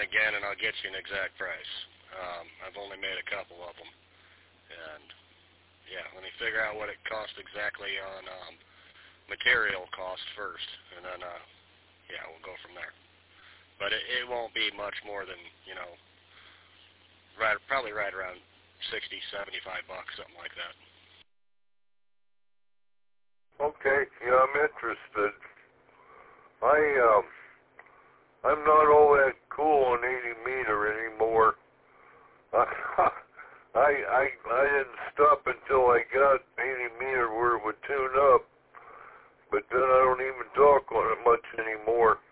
again, and I'll get you an exact price. I've only made a couple of them, and yeah, let me figure out what it costs exactly on material cost first, and then yeah, we'll go from there. But it won't be much more than, you know, probably right around $60, $75, something like that. Okay, yeah, I'm interested. I'm not all that cool on 80 meter anymore. I didn't stop until I got 80 meter where it would tune up, but then I don't even talk on it much anymore.